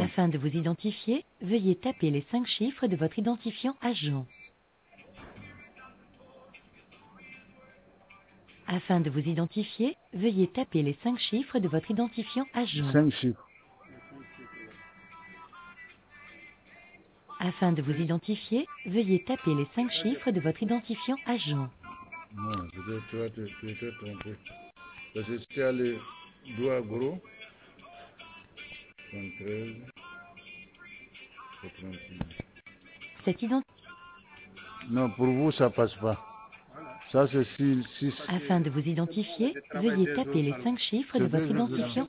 Afin de vous identifier, veuillez taper les 5 chiffres de votre identifiant agent. Afin de vous identifier, veuillez taper les 5 chiffres de votre identifiant agent. 5 chiffres. Afin de vous identifier, veuillez taper les 5 chiffres de votre identifiant agent. Non, peut-être tu t'es trompé. Parce que tu as les doigts gros. 73, 89. Cette ident- Non, pour vous, ça passe pas. Ça, c'est 6. Afin de vous identifier, veuillez taper les 5 chiffres de votre identifiant